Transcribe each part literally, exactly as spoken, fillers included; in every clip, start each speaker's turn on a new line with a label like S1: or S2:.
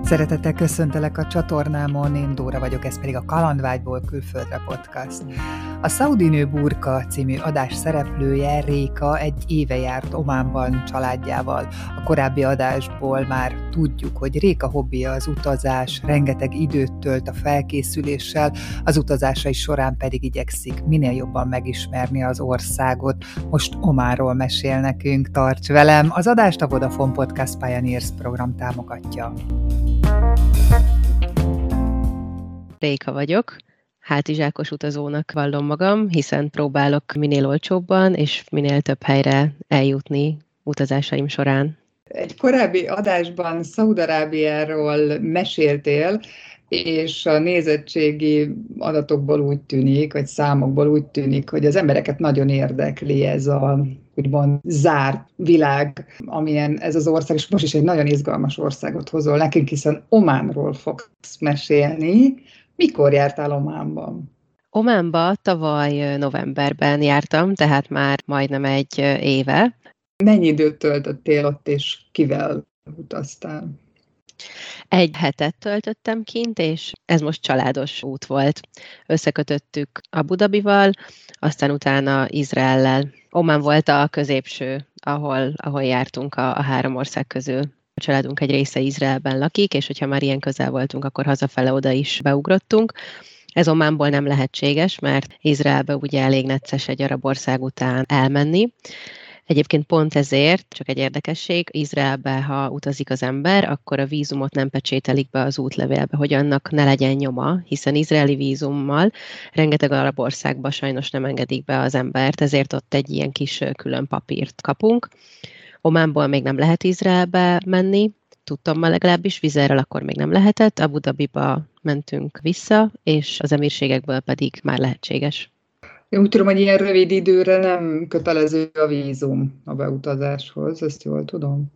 S1: Szeretettel köszöntelek a csatornámon, én Dóra vagyok, ez pedig a Kalandvágyból külföldre podcast. A Szaudi nő burka című adás szereplője, Réka, egy éve járt Ománban családjával. A korábbi adásból már tudjuk, hogy Réka hobbija az utazás, rengeteg időt tölt a felkészüléssel, az utazásai során pedig igyekszik minél jobban megismerni az országot. Most Ománról mesél nekünk, tarts velem! Az adást a Vodafone Podcast Pioneers program támogatja.
S2: Réka vagyok, hátizsákos utazónak vallom magam, hiszen próbálok minél olcsóbban és minél több helyre eljutni utazásaim során.
S1: Egy korábbi adásban Szaúd-Arábiáról meséltél, és a nézettségi adatokból úgy tűnik, vagy számokból úgy tűnik, hogy az embereket nagyon érdekli ez a úgymond zárt világ, amilyen ez az ország, és most is egy nagyon izgalmas országot hozol nekünk, hiszen Ománról fogsz mesélni. Mikor jártál Ománban?
S2: Ománba tavaly novemberben jártam, tehát már majdnem egy éve.
S1: Mennyi időt töltöttél ott, és kivel utaztál?
S2: Egy hetet töltöttem kint, és ez most családos út volt. Összekötöttük Abu Dhabival, aztán utána Izraellel. Omán volt a középső, ahol, ahol jártunk a, a három ország közül. A családunk egy része Izraelben lakik, és hogyha már ilyen közel voltunk, akkor hazafele oda is beugrottunk. Ez Ománból nem lehetséges, mert Izraelbe ugye elég necces egy arab ország után elmenni. Egyébként pont ezért, csak egy érdekesség, Izraelbe, ha utazik az ember, akkor a vízumot nem pecsételik be az útlevélbe, hogy annak ne legyen nyoma, hiszen izraeli vízummal rengeteg arab országba sajnos nem engedik be az embert, ezért ott egy ilyen kis külön papírt kapunk. Ománból még nem lehet Izraelbe menni, tudtam ma legalábbis, Vizerrel akkor még nem lehetett, Abu Dhabiba mentünk vissza, és az emírségekből pedig már lehetséges.
S1: Én úgy tudom, hogy ilyen rövid időre nem kötelező a vízum a beutazáshoz, ezt jól tudom.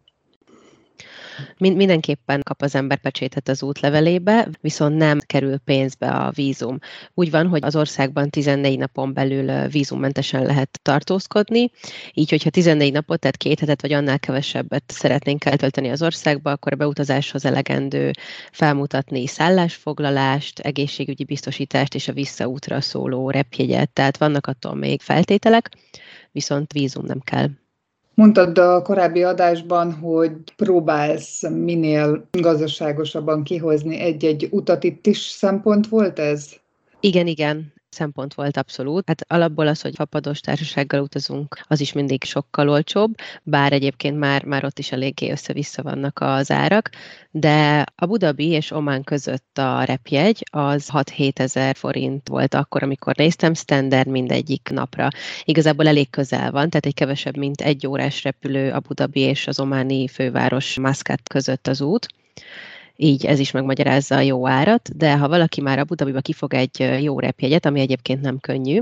S2: Mindenképpen kap az ember pecsétet az útlevelébe, viszont nem kerül pénzbe a vízum. Úgy van, hogy az országban tizennégy napon belül vízummentesen lehet tartózkodni, így hogyha tizennégy napot, tehát két hetet vagy annál kevesebbet szeretnénk eltölteni az országba, akkor a beutazáshoz elegendő felmutatni szállásfoglalást, egészségügyi biztosítást és a visszaútra szóló repjegyet, tehát vannak attól még feltételek, viszont vízum nem kell.
S1: Mondtad a korábbi adásban, hogy próbálsz minél gazdaságosabban kihozni egy-egy utat, itt is szempont volt ez?
S2: Igen, igen. Szempont volt abszolút. Hát alapból az, hogy fapados társasággal utazunk, az is mindig sokkal olcsóbb, bár egyébként már, már ott is eléggé össze-vissza vannak az árak, de Abu Dhabi és Omán között a repjegy az hat-hét ezer forint volt akkor, amikor néztem, standard mindegyik napra. Igazából elég közel van, tehát egy kevesebb, mint egy órás repülő Abu Dhabi és az ománi főváros Maszkát között az út. Így ez is megmagyarázza a jó árat, de ha valaki már Abu Dhabiba kifog egy jó repjegyet, ami egyébként nem könnyű,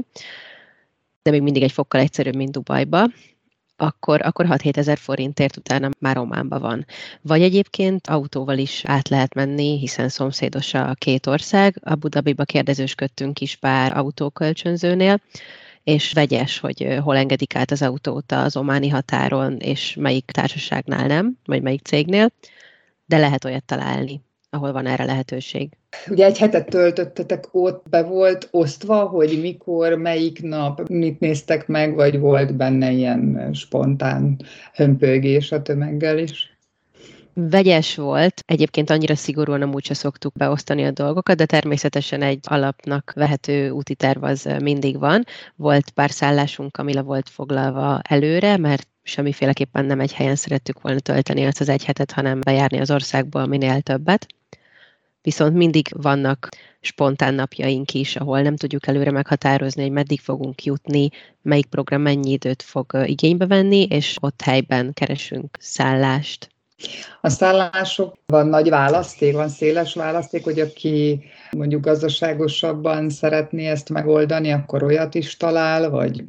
S2: de még mindig egy fokkal egyszerűbb, mint Dubajba, akkor, akkor hat-hét ezer forintért utána már Ománba van. Vagy egyébként autóval is át lehet menni, hiszen szomszédos a két ország. Abu Dhabiba kérdezősködtünk is pár autókölcsönzőnél, és vegyes, hogy hol engedik át az autót az ománi határon, és melyik társaságnál nem, vagy melyik cégnél. De lehet olyat találni, ahol van erre lehetőség.
S1: Ugye egy hetet töltöttetek ott, be volt osztva, hogy mikor, melyik nap, mit néztek meg, vagy volt benne ilyen spontán hömpölygés a tömeggel is?
S2: Vegyes volt, egyébként annyira szigorúan nem úgyse szoktuk beosztani a dolgokat, de természetesen egy alapnak vehető úti terv az mindig van. Volt pár szállásunk, ami le volt foglalva előre, mert semmiféleképpen nem egy helyen szerettük volna tölteni azt az egy hetet, hanem bejárni az országból minél többet. Viszont mindig vannak spontán napjaink is, ahol nem tudjuk előre meghatározni, hogy meddig fogunk jutni, melyik program mennyi időt fog igénybe venni, és ott helyben keresünk szállást.
S1: A szállásokban nagy választék, van széles választék, hogy aki mondjuk gazdaságosabban szeretné ezt megoldani, akkor olyat is talál, vagy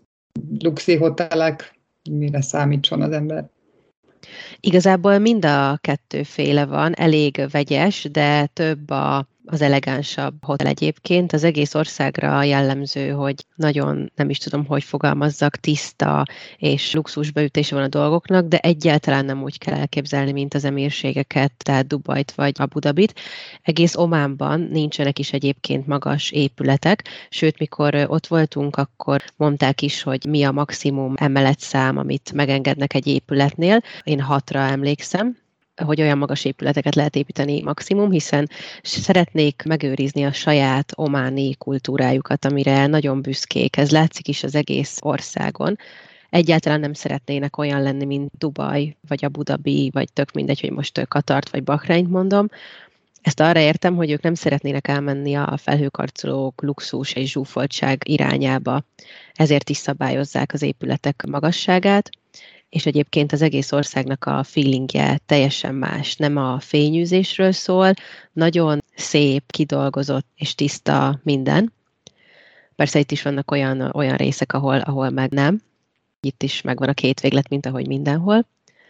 S1: luxi hotelek, mire számítson az ember?
S2: Igazából mind a kettőféle van, elég vegyes, de több a az elegánsabb hotel egyébként. Az egész országra jellemző, hogy nagyon, nem is tudom, hogy fogalmazzak, tiszta és luxus beütése van a dolgoknak, de egyáltalán nem úgy kell elképzelni, mint az emírségeket, tehát Dubajt vagy Abu Dhabit. Egész Ománban nincsenek is egyébként magas épületek, sőt, mikor ott voltunk, akkor mondták is, hogy mi a maximum emeletszám, amit megengednek egy épületnél. Én hatra emlékszem, hogy olyan magas épületeket lehet építeni maximum, hiszen szeretnék megőrizni a saját ománi kultúrájukat, amire nagyon büszkék. Ez látszik is az egész országon. Egyáltalán nem szeretnének olyan lenni, mint Dubaj, vagy Abu Dhabi, vagy tök mindegy, hogy most Katart, vagy Bahreint mondom. Ezt arra értem, hogy ők nem szeretnének elmenni a felhőkarcolók, luxus és zsúfoltság irányába. Ezért is szabályozzák az épületek magasságát, és egyébként az egész országnak a feelingje teljesen más. Nem a fényűzésről szól, nagyon szép, kidolgozott és tiszta minden. Persze itt is vannak olyan, olyan részek, ahol, ahol meg nem. Itt is megvan a két véglet, mint ahogy mindenhol.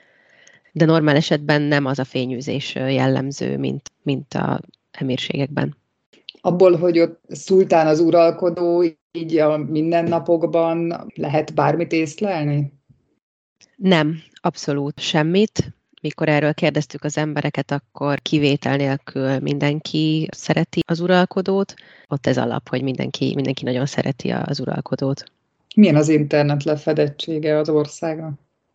S2: De normál esetben nem az a fényűzés jellemző, mint, mint a emírségekben.
S1: Abból, hogy ott szultán az uralkodó, így a mindennapokban lehet bármit észlelni?
S2: Nem, abszolút semmit. Mikor erről kérdeztük az embereket, akkor kivétel nélkül mindenki szereti az uralkodót. Ott ez alap, hogy mindenki, mindenki nagyon szereti az uralkodót.
S1: Milyen az internet lefedettsége az országnak?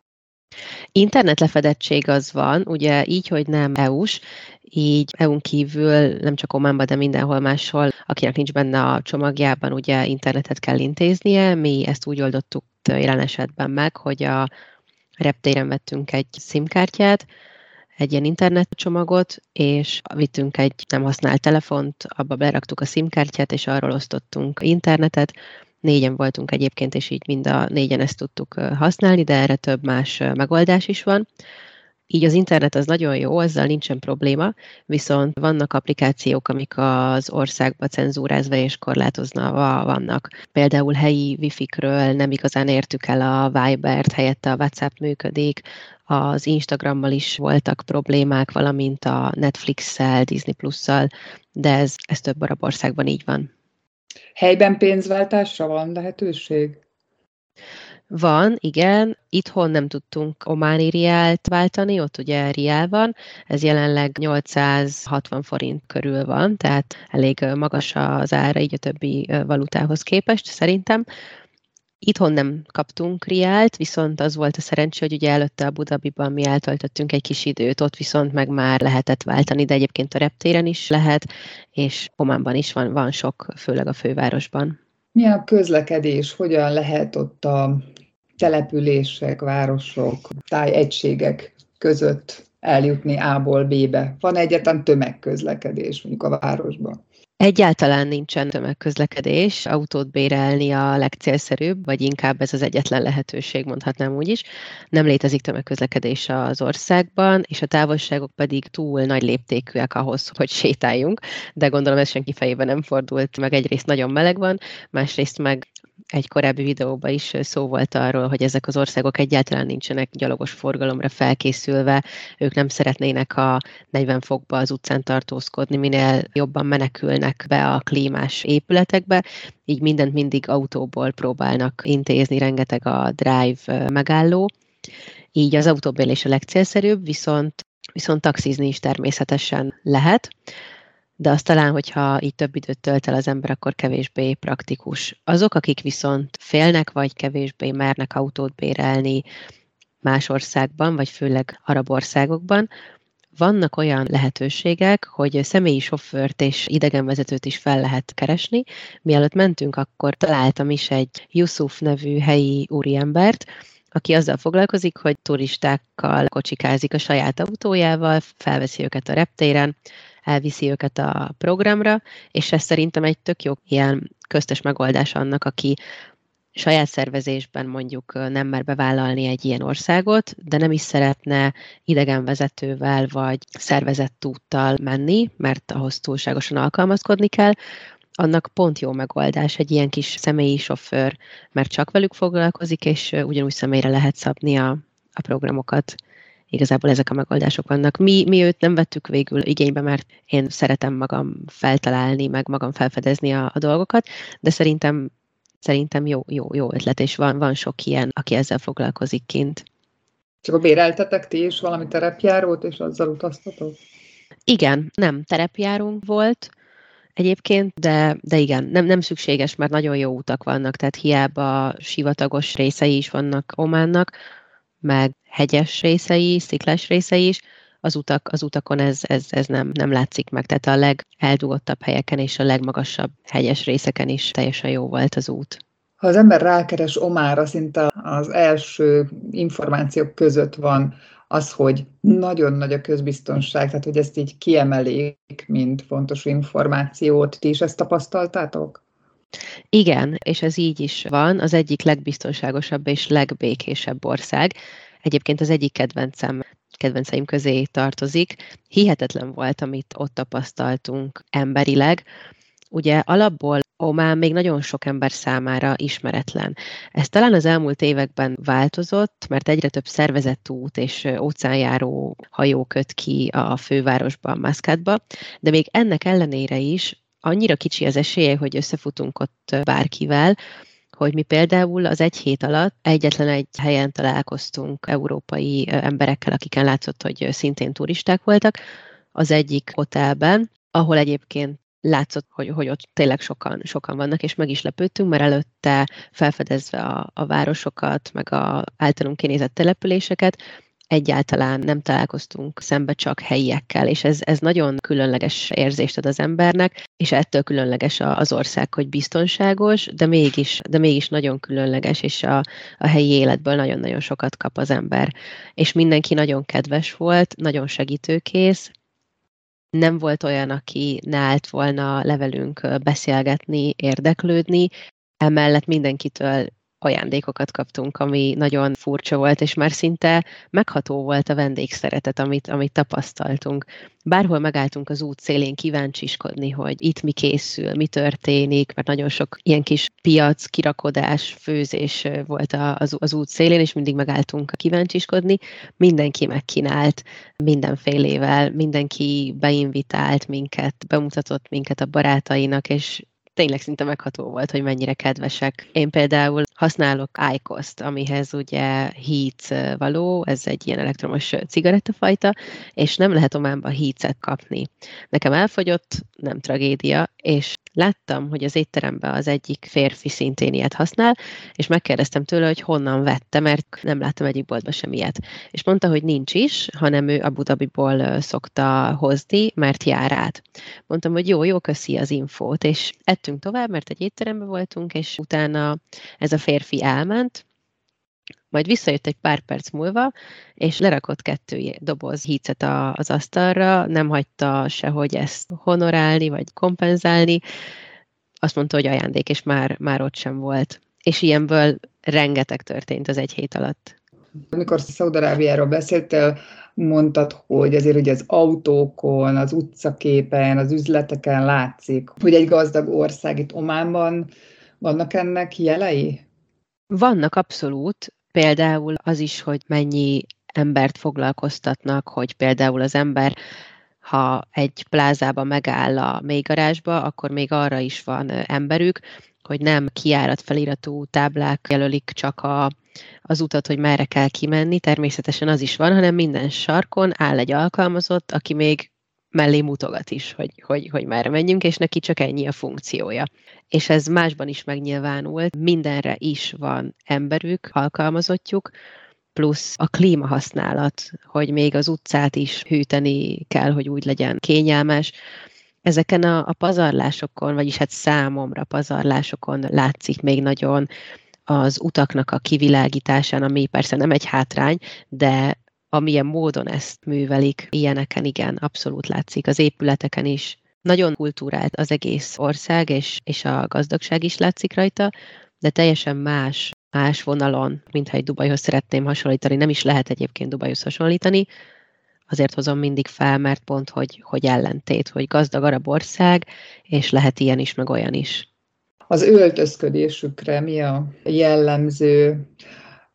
S2: Internet lefedettség az van, ugye így, hogy nem é u-s, így é u-n kívül nem csak Ománban, de mindenhol máshol, akinek nincs benne a csomagjában, ugye internetet kell intéznie. Mi ezt úgy oldottuk jelen esetben meg, hogy a reptéren vettünk egy SIM-kártyát, egy ilyen internetcsomagot, és vittünk egy nem használt telefont, abba beraktuk a SIM-kártyát, és arról osztottunk internetet. Négyen voltunk egyébként, és így mind a négyen ezt tudtuk használni, de erre több más megoldás is van. Így az internet az nagyon jó, azzal nincsen probléma, viszont vannak applikációk, amik az országba cenzúrázva és korlátozva vannak. Például helyi wifikről nem igazán értük el a Vibert, helyette a WhatsApp működik, az Instagrammal is voltak problémák, valamint a Netflix-szel, Disney Plus-szal, de ez, ez több arab országban így van.
S1: Helyben pénzváltásra van lehetőség?
S2: Van, igen. Itthon nem tudtunk ománi riált váltani, ott ugye riál van, ez jelenleg nyolcszázhatvan forint körül van, tehát elég magas az ára így a többi valutához képest szerintem. Itthon nem kaptunk riált, viszont az volt a szerencsé, hogy ugye előtte a Abu Dhabiban mi eltöltöttünk egy kis időt, ott viszont meg már lehetett váltani, de egyébként a reptéren is lehet, és Ománban is van, van sok, főleg a fővárosban.
S1: Mi a közlekedés? Hogyan lehet ott a települések, városok, tájegységek között eljutni A-ból B-be? Van egyáltalán tömegközlekedés mondjuk a városban?
S2: Egyáltalán nincsen tömegközlekedés, autót bérelni a legcélszerűbb, vagy inkább ez az egyetlen lehetőség, mondhatnám úgy is. Nem létezik tömegközlekedés az országban, és a távolságok pedig túl nagy léptékűek ahhoz, hogy sétáljunk, de gondolom ez senki fejében nem fordult meg. Egyrészt nagyon meleg van, másrészt meg egy korábbi videóban is szó volt arról, hogy ezek az országok egyáltalán nincsenek gyalogos forgalomra felkészülve, ők nem szeretnének a negyven fokba az utcán tartózkodni, minél jobban menekülnek be a klímás épületekbe, így mindent mindig autóból próbálnak intézni, rengeteg a drive megálló, így az autóbérlés a legcélszerűbb, viszont, viszont taxizni is természetesen lehet. De azt talán, hogyha így több időt tölt el az ember, akkor kevésbé praktikus. Azok, akik viszont félnek, vagy kevésbé mernek autót bérelni más országban, vagy főleg arab országokban, vannak olyan lehetőségek, hogy személyi sofőrt és idegenvezetőt is fel lehet keresni. Mielőtt mentünk, akkor találtam is egy Yusuf nevű helyi úriembert, aki azzal foglalkozik, hogy turistákkal kocsikázik a saját autójával, felveszi őket a reptéren, elviszi őket a programra, és ez szerintem egy tök jó ilyen köztes megoldás annak, aki saját szervezésben mondjuk nem mer bevállalni egy ilyen országot, de nem is szeretne idegenvezetővel vagy szervezett úttal menni, mert ahhoz túlságosan alkalmazkodni kell, annak pont jó megoldás egy ilyen kis személyi sofőr, mert csak velük foglalkozik, és ugyanúgy személyre lehet szabni a, a programokat. igazából ezek a megoldások vannak. Mi, mi őt nem vettük végül igénybe, mert én szeretem magam feltalálni, meg magam felfedezni a, a dolgokat, de szerintem, szerintem jó, jó, jó ötlet, és van, van sok ilyen, aki ezzel foglalkozik kint.
S1: Csak a béreltetek ti is valami terepjárót, és azzal utaztatok?
S2: Igen, nem terepjárunk volt egyébként, de, de igen, nem, nem szükséges, mert nagyon jó utak vannak, tehát hiába sivatagos részei is vannak Ománnak, meg hegyes részei, sziklás részei is, az, utak, az utakon ez, ez, ez nem, nem látszik meg. Tehát a legeldugottabb helyeken és a legmagasabb hegyes részeken is teljesen jó volt az út.
S1: Ha az ember rákeres Ománra, szinte az első információk között van az, hogy nagyon nagy a közbiztonság, tehát hogy ezt így kiemelik, mint fontos információt. Ti is ezt tapasztaltátok?
S2: Igen, és ez így is van. Az egyik legbiztonságosabb és legbékésebb ország. Egyébként az egyik kedvencem, kedvenceim közé tartozik. Hihetetlen volt, amit ott tapasztaltunk emberileg. Ugye alapból Omán még nagyon sok ember számára ismeretlen. Ez talán az elmúlt években változott, mert egyre több szervezett út és óceánjáró hajó köt ki a fővárosban, Muscatba, de még ennek ellenére is annyira kicsi az esélye, hogy összefutunk ott bárkivel, hogy mi például az egy hét alatt egyetlen egy helyen találkoztunk európai emberekkel, akiken látszott, hogy szintén turisták voltak, az egyik hotelben, ahol egyébként látszott, hogy, hogy ott tényleg sokan, sokan vannak, és meg is lepődtünk, mert előtte felfedezve a, a városokat, meg a általunk kinézett településeket, egyáltalán nem találkoztunk szembe csak helyiekkel, és ez, ez nagyon különleges érzést ad az embernek, és ettől különleges az ország, hogy biztonságos, de mégis, de mégis nagyon különleges, és a, a helyi életből nagyon-nagyon sokat kap az ember. És mindenki nagyon kedves volt, nagyon segítőkész, nem volt olyan, aki ne állt volna levelünk beszélgetni, érdeklődni, emellett mindenkitől ajándékokat kaptunk, ami nagyon furcsa volt, és már szinte megható volt a vendégszeretet, amit, amit tapasztaltunk. Bárhol megálltunk az út szélén kíváncsiskodni, hogy itt mi készül, mi történik, mert nagyon sok ilyen kis piac, kirakodás, főzés volt az, az út szélén, és mindig megálltunk kíváncsiskodni. Mindenki megkínált mindenfélével, mindenki beinvitált minket, bemutatott minket a barátainak, és tényleg szinte megható volt, hogy mennyire kedvesek. Én például használok ájkoszt, amihez ugye Heats való, ez egy ilyen elektromos cigarettafajta, és nem lehet Ománban Heatset kapni. Nekem elfogyott, nem tragédia, és láttam, hogy az étteremben az egyik férfi szintén ilyet használ, és megkérdeztem tőle, hogy honnan vette, mert nem láttam egyik boltban sem ilyet. És mondta, hogy nincs is, hanem ő Abu Dhabiból szokta hozni, mert jár át. Mondtam, hogy jó, jó, köszi az infót, és ettünk tovább, mert egy étteremben voltunk, és utána ez a férfi elment, majd visszajött egy pár perc múlva, és lerakott kettő doboz Heatset az asztalra, nem hagyta sehogy ezt honorálni, vagy kompenzálni. Azt mondta, hogy ajándék, és már, már ott sem volt. És ilyenből rengeteg történt az egy hét alatt.
S1: Amikor Szaúd-Arábiáról beszéltél, mondtad, hogy azért ugye az autókon, az utcaképen, az üzleteken látszik, hogy egy gazdag ország itt Ománban. Vannak ennek jelei?
S2: Vannak abszolút. Például az is, hogy mennyi embert foglalkoztatnak, hogy például az ember, ha egy plázában megáll a mélygarázsba, akkor még arra is van emberük, hogy nem kijárat feliratú táblák jelölik csak a, az utat, hogy merre kell kimenni, természetesen az is van, hanem minden sarkon áll egy alkalmazott, aki még mellé mutogat is, hogy, hogy, hogy merre menjünk, és neki csak ennyi a funkciója. És ez másban is megnyilvánult, mindenre is van emberük, alkalmazottjuk, plusz a klímahasználat, hogy még az utcát is hűteni kell, hogy úgy legyen kényelmes. Ezeken a, a pazarlásokon, vagyis hát számomra pazarlásokon látszik még nagyon az utaknak a kivilágításán, ami persze nem egy hátrány, de amilyen módon ezt művelik, ilyeneken igen, abszolút látszik. Az épületeken is nagyon kultúrált az egész ország, és, és a gazdagság is látszik rajta, de teljesen más, más vonalon, mintha egy Dubajhoz szeretném hasonlítani. Nem is lehet egyébként Dubajhoz hasonlítani, azért hozom mindig fel, mert pont, hogy, hogy ellentét, hogy gazdag arab ország, és lehet ilyen is, meg olyan is.
S1: Az öltözködésükre mi a jellemző?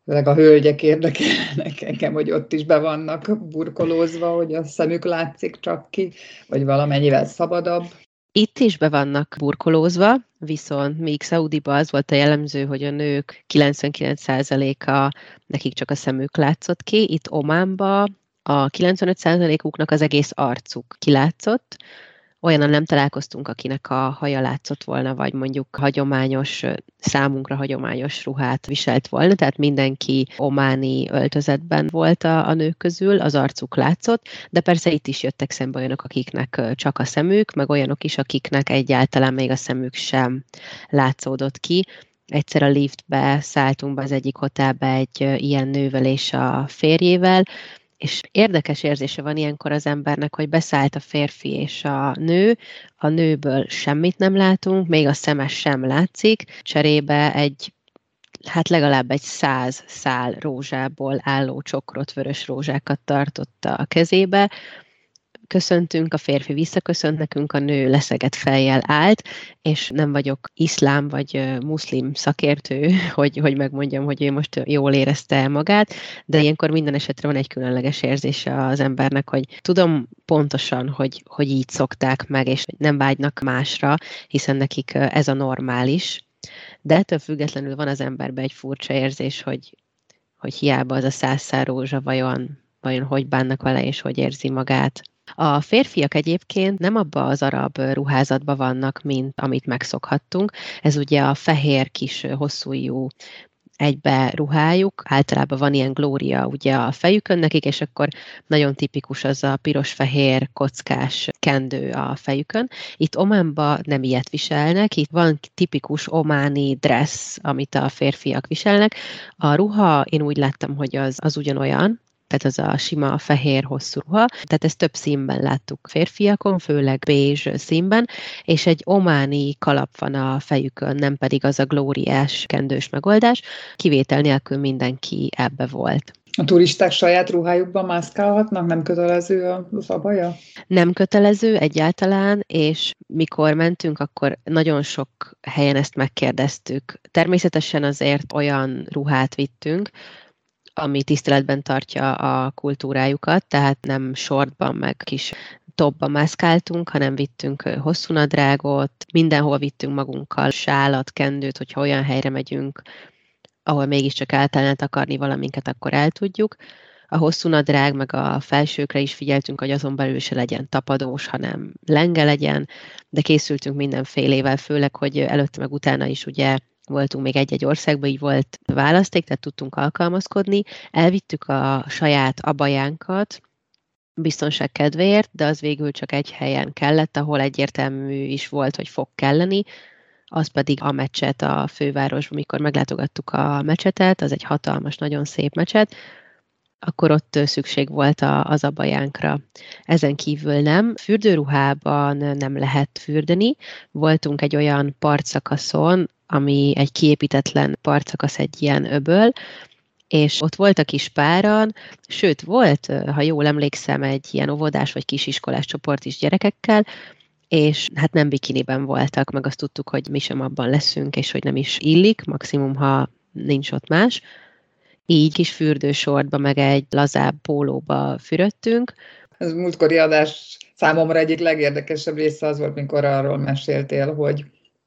S1: Főleg a hölgyek érdekelnek engem, hogy ott is be vannak burkolózva, hogy a szemük látszik csak ki, vagy valamennyivel szabadabb.
S2: Itt is be vannak burkolózva, viszont még Szaudiban az volt a jellemző, hogy a nők kilencvenkilenc százaléka nekik csak a szemük látszott ki. Itt Ománban a kilencvenöt százalékuknak az egész arcuk kilátszott. Olyannal nem találkoztunk, akinek a haja látszott volna, vagy mondjuk hagyományos, számunkra hagyományos ruhát viselt volna, tehát mindenki ománi öltözetben volt a, a nők közül, az arcuk látszott, de persze itt is jöttek szembe olyanok, akiknek csak a szemük, meg olyanok is, akiknek egyáltalán még a szemük sem látszódott ki. Egyszer a liftbe szálltunk be az egyik hotelbe egy ilyen nővel és a férjével, és érdekes érzése van ilyenkor az embernek, hogy beszállt a férfi és a nő, a nőből semmit nem látunk, még a szeme sem látszik, cserébe egy, hát legalább egy száz szál rózsából álló csokrot, vörös rózsákat tartotta a kezébe. Köszöntünk, a férfi visszaköszönt nekünk, a nő leszegett fejjel állt, és nem vagyok iszlám vagy muszlim szakértő, hogy, hogy megmondjam, hogy ő most jól érezte magát, de ilyenkor minden esetre van egy különleges érzése az embernek, hogy tudom pontosan, hogy, hogy így szokták meg, és nem vágynak másra, hiszen nekik ez a normális. De ettől függetlenül van az emberben egy furcsa érzés, hogy, hogy hiába az a száz szál rózsa, vajon, vajon hogy bánnak vele, és hogy érzi magát. A férfiak egyébként nem abba az arab ruházatban vannak, mint amit megszokhattunk. Ez ugye a fehér kis hosszújú egybe ruhájuk, általában van ilyen glória ugye a fejükön nekik, és akkor nagyon tipikus az a piros-fehér kockás kendő a fejükön. Itt Ománban nem ilyet viselnek, itt van tipikus ománi dress, amit a férfiak viselnek. A ruha, én úgy láttam, hogy az, az ugyanolyan, tehát az a sima, fehér, hosszú ruha. Tehát ezt több színben láttuk férfiakon, főleg bézs színben, és egy ománi kalap van a fejükön, nem pedig az a glóriás kendős megoldás. Kivétel nélkül mindenki ebbe volt.
S1: A turisták saját ruhájukban mászkálhatnak? Nem kötelező a szabálya?
S2: Nem kötelező egyáltalán, és mikor mentünk, akkor nagyon sok helyen ezt megkérdeztük. Természetesen azért olyan ruhát vittünk, ami tiszteletben tartja a kultúrájukat, tehát nem shortban meg kis topban mászkáltunk, hanem vittünk hosszú nadrágot, mindenhol vittünk magunkkal sálat, kendőt, hogyha olyan helyre megyünk, ahol mégiscsak el kellene takarni valaminket, akkor el tudjuk. A hosszú nadrág, meg a felsőkre is figyeltünk, hogy azon belül se legyen tapadós, hanem lenge legyen, de készültünk mindenfélével, főleg, hogy előtte meg utána is ugye voltunk még egy-egy országban, így volt választék, tehát tudtunk alkalmazkodni. Elvittük a saját abajánkat biztonság kedvéért, de az végül csak egy helyen kellett, ahol egyértelmű is volt, hogy fog kelleni, az pedig a mecset a fővárosban, mikor meglátogattuk a mecsetet, az egy hatalmas, nagyon szép mecset, akkor ott szükség volt a, az abajánkra. Ezen kívül nem. Fürdőruhában nem lehet fürdeni. Voltunk egy olyan partszakaszon, ami egy kiépítetlen partszakasz, egy ilyen öböl, és ott voltak is páran, sőt volt, ha jól emlékszem, egy ilyen óvodás vagy kisiskolás csoport is gyerekekkel, és hát nem bikiniben voltak, meg azt tudtuk, hogy mi sem abban leszünk, és hogy nem is illik, maximum, ha nincs ott más. Így kis fürdősortba, meg egy lazább pólóba fürödtünk.
S1: Ez múltkori adás számomra egyik legérdekesebb része az volt, mikor arról meséltél, hogy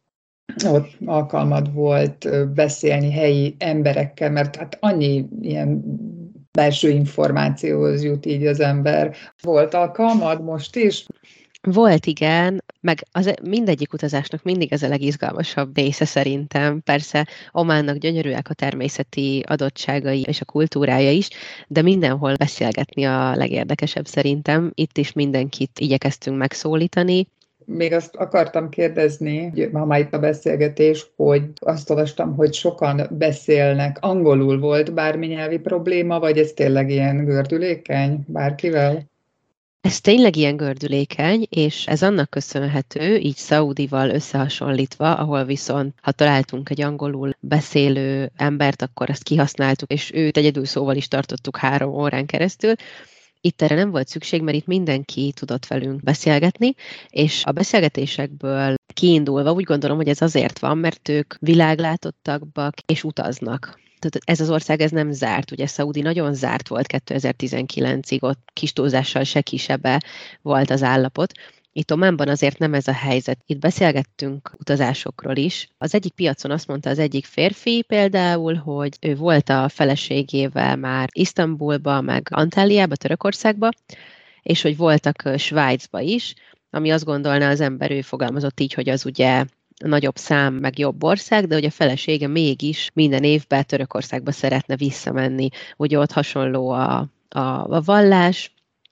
S1: ott alkalmad volt beszélni helyi emberekkel, mert hát annyi ilyen belső információhoz jut így az ember. Volt alkalmad most is?
S2: Volt, igen, meg az, mindegyik utazásnak mindig ez a legizgalmasabb része szerintem. Persze Ománnak gyönyörűek a természeti adottságai és a kultúrája is, de mindenhol beszélgetni a legérdekesebb szerintem. Itt is mindenkit igyekeztünk megszólítani.
S1: Még azt akartam kérdezni, ha már itt a beszélgetés, hogy azt olvastam, hogy sokan beszélnek. Angolul volt bármi nyelvi probléma, vagy ez tényleg ilyen gördülékeny bárkivel?
S2: Ez tényleg ilyen gördülékeny, és ez annak köszönhető, így Szaudival összehasonlítva, ahol viszont, ha találtunk egy angolul beszélő embert, akkor azt kihasználtuk, és őt egyedül szóval is tartottuk három órán keresztül. Itt erre nem volt szükség, mert itt mindenki tudott velünk beszélgetni, és a beszélgetésekből kiindulva úgy gondolom, hogy ez azért van, mert ők világlátottabbak és utaznak. tehát ez az ország ez nem zárt, ugye Szaudi nagyon zárt volt kétezer-tizenkilencig, ott kis túlzással se kisebbe volt az állapot. Itt Ománban azért nem ez a helyzet. Itt beszélgettünk utazásokról is. Az egyik piacon azt mondta az egyik férfi például, hogy ő volt a feleségével már Isztambulba, meg Antáliába, Törökországba, és hogy voltak Svájcba is, ami azt gondolná az ember, ő fogalmazott így, hogy az ugye nagyobb szám, meg jobb ország, de hogy a felesége mégis minden évben Törökországba szeretne visszamenni. Ugye ott hasonló a, a, a vallás,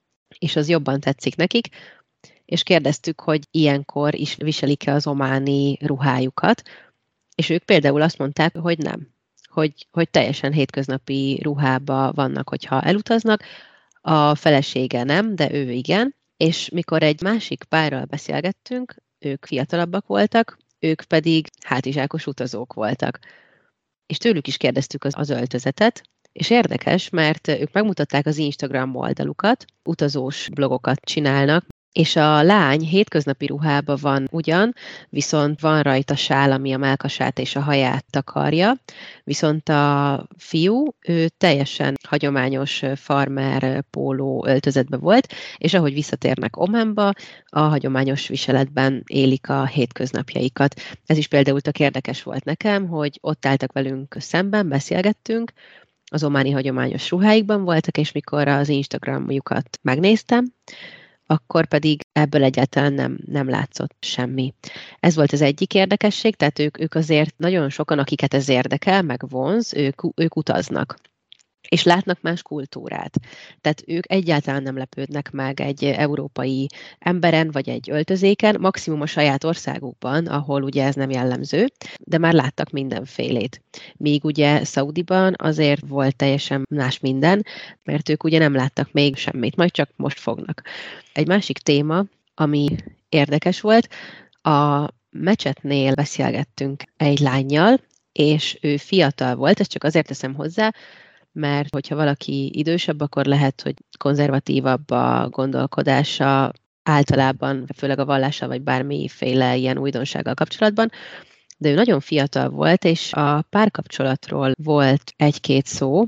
S2: és az jobban tetszik nekik, és kérdeztük, hogy ilyenkor is viselik-e az ománi ruhájukat, és ők például azt mondták, hogy nem, hogy, hogy teljesen hétköznapi ruhába vannak, hogyha elutaznak, a felesége nem, de ő igen, és mikor egy másik párral beszélgettünk, ők fiatalabbak voltak, ők pedig hátizsákos utazók voltak. És tőlük is kérdeztük az, az öltözetet, és érdekes, mert ők megmutatták az Instagram oldalukat, utazós blogokat csinálnak, és a lány hétköznapi ruhában van ugyan, viszont van rajta sál, ami a mellkasát és a haját takarja, viszont a fiú, ő teljesen hagyományos farmer póló öltözetben volt, és ahogy visszatérnek Ománba, a hagyományos viseletben élik a hétköznapjaikat. Ez is például tök érdekes volt nekem, hogy ott álltak velünk szemben, beszélgettünk, az ománi hagyományos ruháikban voltak, és mikor az Instagramjukat megnéztem, akkor pedig ebből egyáltalán nem, nem látszott semmi. Ez volt az egyik érdekesség, tehát ők, ők azért nagyon sokan, akiket ez érdekel, meg vonz, ők, ők utaznak. És látnak más kultúrát. Tehát ők egyáltalán nem lepődnek meg egy európai emberen, vagy egy öltözéken, maximum a saját országukban, ahol ugye ez nem jellemző, de már láttak mindenfélét. Míg ugye Szaudiban azért volt teljesen más minden, mert ők ugye nem láttak még semmit, majd csak most fognak. Egy másik téma, ami érdekes volt, a mecsetnél beszélgettünk egy lánnyal, és ő fiatal volt, ezt csak azért teszem hozzá, mert hogyha valaki idősebb, akkor lehet, hogy konzervatívabb a gondolkodása általában, főleg a vallással, vagy bármiféle ilyen újdonsággal kapcsolatban, de ő nagyon fiatal volt, és a párkapcsolatról volt egy-két szó,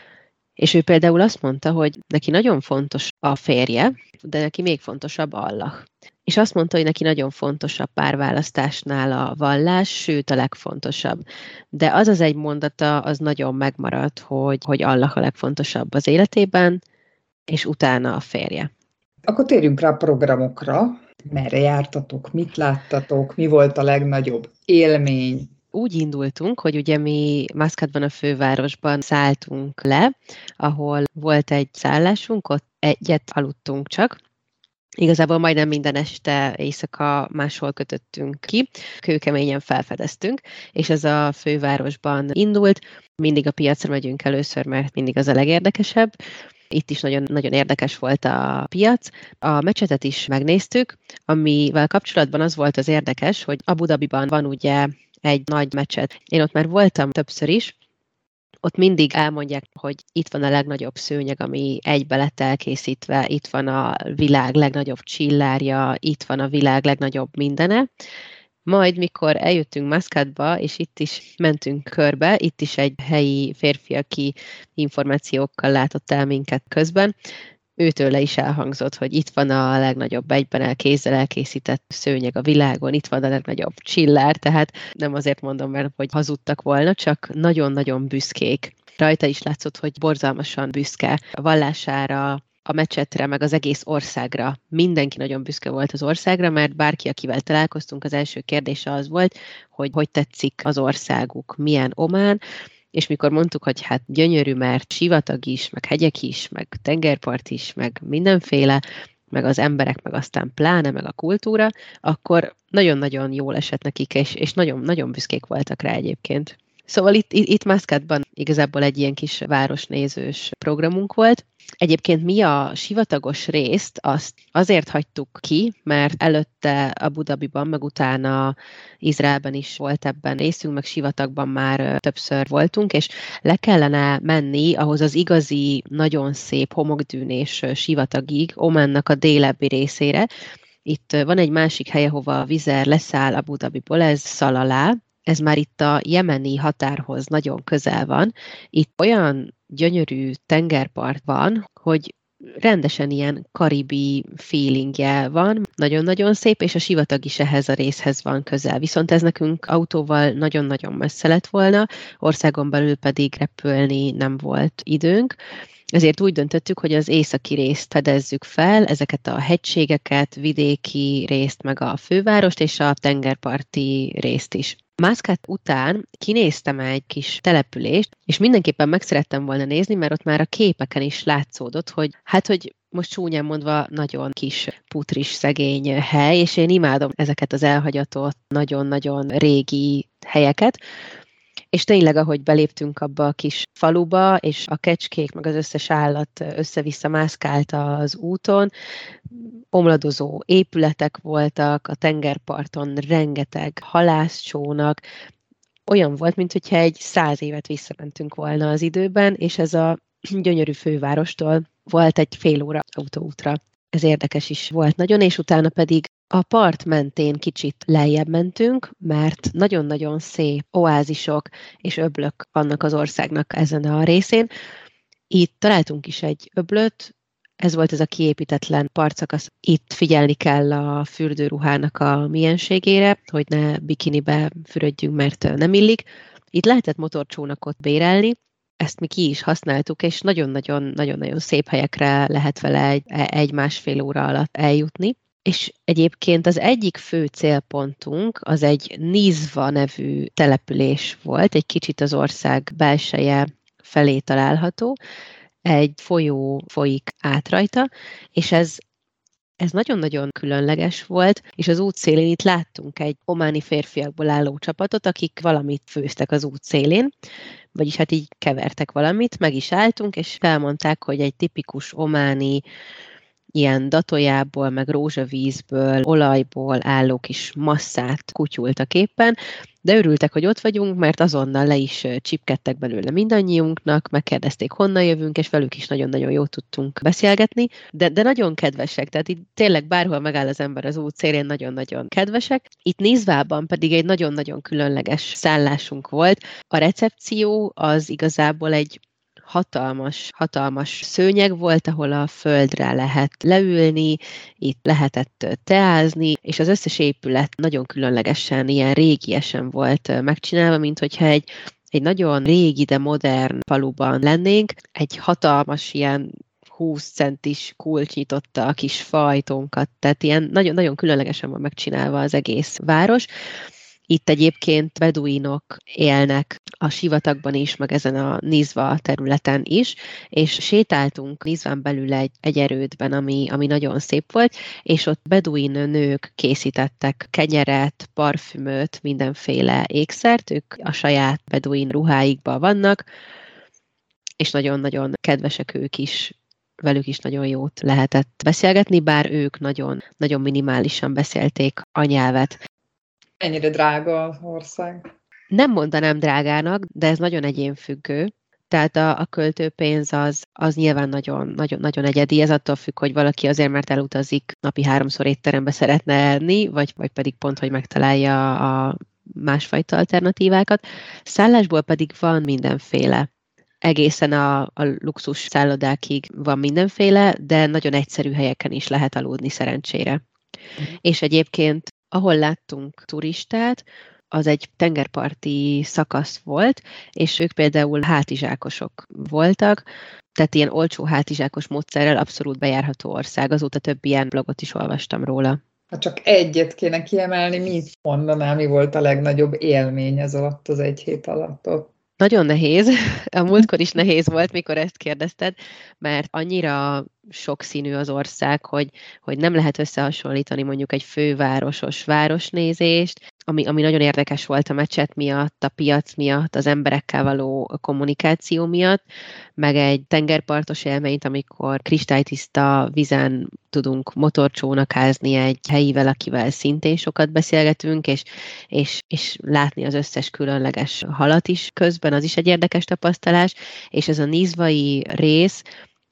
S2: és ő például azt mondta, hogy neki nagyon fontos a férje, de neki még fontosabb Allah. És azt mondta, hogy neki nagyon fontos a párválasztásnál a vallás, sőt a legfontosabb. De az az egy mondata, az nagyon megmaradt, hogy, hogy Allah a legfontosabb az életében, és utána a férje.
S1: Akkor térjünk rá a programokra. Merre jártatok, mit láttatok, mi volt a legnagyobb élmény?
S2: Úgy indultunk, hogy ugye mi Maszkatban, a fővárosban szálltunk le, ahol volt egy szállásunk, ott egyet aludtunk csak. Igazából majdnem minden este éjszaka máshol kötöttünk ki, kőkeményen felfedeztünk, és ez a fővárosban indult. Mindig a piacra megyünk először, mert mindig az a legérdekesebb. Itt is nagyon, nagyon érdekes volt a piac. A mecsetet is megnéztük, amivel kapcsolatban az volt az érdekes, hogy Abu Dhabiban van ugye egy nagy mecset. Én ott már voltam többször is, ott mindig elmondják, hogy itt van a legnagyobb szőnyeg, ami egybe lett elkészítve, itt van a világ legnagyobb csillárja, itt van a világ legnagyobb mindene. Majd, mikor eljöttünk Maszkatba, és itt is mentünk körbe, itt is egy helyi férfi, aki információkkal látott el minket közben, őtőle is elhangzott, hogy itt van a legnagyobb egyben el kézzel elkészített szőnyeg a világon, itt van a legnagyobb csillár, tehát nem azért mondom, mert hogy hazudtak volna, csak nagyon-nagyon büszkék. Rajta is látszott, hogy borzalmasan büszke a vallására, a mecsetre, meg az egész országra. Mindenki nagyon büszke volt az országra, mert bárki, akivel találkoztunk, az első kérdése az volt, hogy hogy tetszik az országuk, milyen Omán, és mikor mondtuk, hogy hát gyönyörű, mert sivatag is, meg hegyek is, meg tengerpart is, meg mindenféle, meg az emberek, meg aztán pláne, meg a kultúra, akkor nagyon-nagyon jól esett nekik, és, és nagyon, nagyon büszkék voltak rá egyébként. Szóval itt, itt, itt Maszkatban igazából egy ilyen kis városnézős programunk volt. Egyébként mi a sivatagos részt azt azért hagytuk ki, mert előtte Abu Dhabiban, meg utána Izraelben is volt ebben részünk, meg sivatagban már többször voltunk, és le kellene menni ahhoz az igazi, nagyon szép homokdűnés sivatagig, Ománnak a délebbi részére. Itt van egy másik hely, ahova a vizer leszáll Abu Dhabiból, ez Szalalá. ez már itt a jemeni határhoz nagyon közel van. Itt olyan gyönyörű tengerpart van, hogy rendesen ilyen karibi feelingje van, nagyon-nagyon szép, és a sivatag is ehhez a részhez van közel. Viszont ez nekünk autóval nagyon-nagyon messze lett volna, országon belül pedig repülni nem volt időnk. Ezért úgy döntöttük, hogy az északi részt fedezzük fel, ezeket a hegységeket, vidéki részt, meg a fővárost, és a tengerparti részt is. Muscat után kinéztem egy kis települést, és mindenképpen meg szerettem volna nézni, mert ott már a képeken is látszódott, hogy hát, hogy most csúnyán mondva nagyon kis, putris, szegény hely, és én imádom ezeket az elhagyatott, nagyon-nagyon régi helyeket. És tényleg, ahogy beléptünk abba a kis faluba, és a kecskék, meg az összes állat össze-vissza mászkált az úton, omladozó épületek voltak, a tengerparton rengeteg halászcsónak, olyan volt, mintha egy száz évet visszamentünk volna az időben, és ez a gyönyörű fővárostól volt egy fél óra autóútra. Ez érdekes is volt nagyon, és utána pedig a part mentén kicsit lejjebb mentünk, mert nagyon-nagyon szép oázisok és öblök vannak az országnak ezen a részén. Itt találtunk is egy öblöt, ez volt ez a kiépítetlen partszakasz. Itt figyelni kell a fürdőruhának a mienségére, hogy ne bikinibe fürödjünk, mert nem illik. Itt lehetett motorcsónakot bérelni, ezt mi ki is használtuk, és nagyon-nagyon-nagyon szép helyekre lehet vele egy, egy-másfél óra alatt eljutni. És egyébként az egyik fő célpontunk az egy Nizva nevű település volt, egy kicsit az ország belseje felé található, egy folyó folyik át rajta, és ez, ez nagyon-nagyon különleges volt, és az útszélén itt láttunk egy ománi férfiakból álló csapatot, akik valamit főztek az útszélén, vagyis hát így kevertek valamit, meg is álltunk, és felmondták, hogy egy tipikus ománi ilyen datojából, meg rózsavízből, olajból álló kis masszát kutyultak éppen, de örültek, hogy ott vagyunk, mert azonnal le is csipkedtek belőle mindannyiunknak, megkérdezték, honnan jövünk, és velük is nagyon-nagyon jól tudtunk beszélgetni, de, de nagyon kedvesek, tehát itt tényleg bárhol megáll az ember az út szélén, nagyon-nagyon kedvesek. Itt Nizvában pedig egy nagyon-nagyon különleges szállásunk volt. A recepció az igazából egy hatalmas, hatalmas szőnyeg volt, ahol a földre lehet leülni, itt lehetett teázni, és az összes épület nagyon különlegesen, ilyen régiesen volt megcsinálva, mint hogyha egy, egy nagyon régi, de modern faluban lennénk. Egy hatalmas ilyen húsz centis kulcs nyitotta a kis fajtónkat, tehát ilyen nagyon, nagyon különlegesen van megcsinálva az egész város. Itt egyébként beduinok élnek a sivatagban is, meg ezen a Nizva területen is, és sétáltunk Nizván belül egy, egy erődben, ami, ami nagyon szép volt, és ott beduin nők készítettek kenyeret, parfümöt, mindenféle ékszert, ők a saját beduin ruháikban vannak, és nagyon-nagyon kedvesek ők is, velük is nagyon jót lehetett beszélgetni, bár ők nagyon, nagyon minimálisan beszélték a nyelvet.
S1: Ennyire drága az ország?
S2: Nem mondanám drágának, de ez nagyon egyénfüggő. Tehát a, a költőpénz az, az nyilván nagyon, nagyon, nagyon egyedi. Ez attól függ, hogy valaki azért, mert elutazik, napi háromszor étterembe szeretne enni, vagy, vagy pedig pont, hogy megtalálja a másfajta alternatívákat. Szállásból pedig van mindenféle. Egészen a, a luxus szállodákig van mindenféle, de nagyon egyszerű helyeken is lehet aludni szerencsére. Mm. És egyébként ahol láttunk turistát, az egy tengerparti szakasz volt, és ők például hátizsákosok voltak, tehát ilyen olcsó hátizsákos módszerrel abszolút bejárható ország. Azóta több ilyen blogot is olvastam róla.
S1: Ha csak egyet kéne kiemelni, mit mondanál, mi volt a legnagyobb élmény ez alatt az egy hét alatt ott?
S2: Nagyon nehéz. A múltkor is nehéz volt, mikor ezt kérdezted, mert annyira sokszínű az ország, hogy, hogy nem lehet összehasonlítani mondjuk egy fővárosos városnézést, ami, ami nagyon érdekes volt a mecset miatt, a piac miatt, az emberekkel való kommunikáció miatt, meg egy tengerpartos élményt, amikor kristálytiszta vizen tudunk motorcsónakázni egy helyivel, akivel szintén sokat beszélgetünk, és, és, és látni az összes különleges halat is közben, az is egy érdekes tapasztalás, és ez a nizvai rész,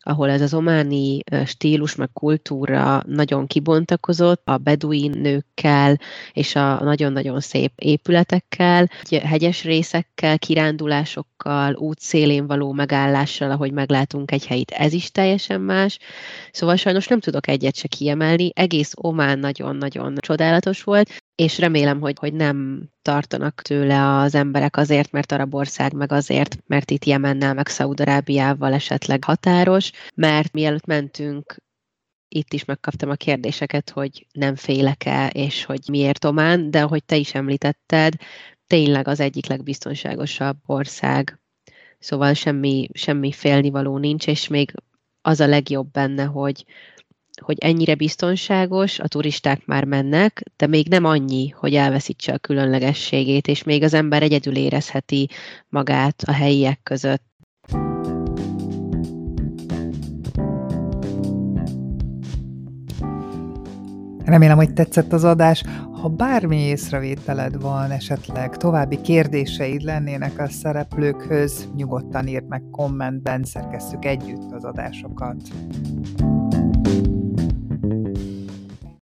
S2: ahol ez az ománi stílus meg kultúra nagyon kibontakozott, a beduin nőkkel és a nagyon-nagyon szép épületekkel, hegyes részekkel, kirándulásokkal, útszélén való megállással, ahogy meglátunk egy helyit, ez is teljesen más. Szóval sajnos nem tudok egyet se kiemelni, egész Omán nagyon-nagyon csodálatos volt, és remélem, hogy, hogy nem tartanak tőle az emberek azért, mert arab ország, meg azért, mert itt Jemennel, meg Szaúd-Arábiával esetleg határos, mert mielőtt mentünk, itt is megkaptam a kérdéseket, hogy nem félek-e, és hogy miért Omán, de ahogy te is említetted, tényleg az egyik legbiztonságosabb ország. Szóval semmi, semmi félnivaló nincs, és még az a legjobb benne, hogy hogy ennyire biztonságos, a turisták már mennek, de még nem annyi, hogy elveszítse a különlegességét, és még az ember egyedül érezheti magát a helyiek között.
S1: Remélem, hogy tetszett az adás. Ha bármi észrevételed van, esetleg további kérdéseid lennének a szereplőkhöz, nyugodtan írd meg kommentben, szerkesszük együtt az adásokat.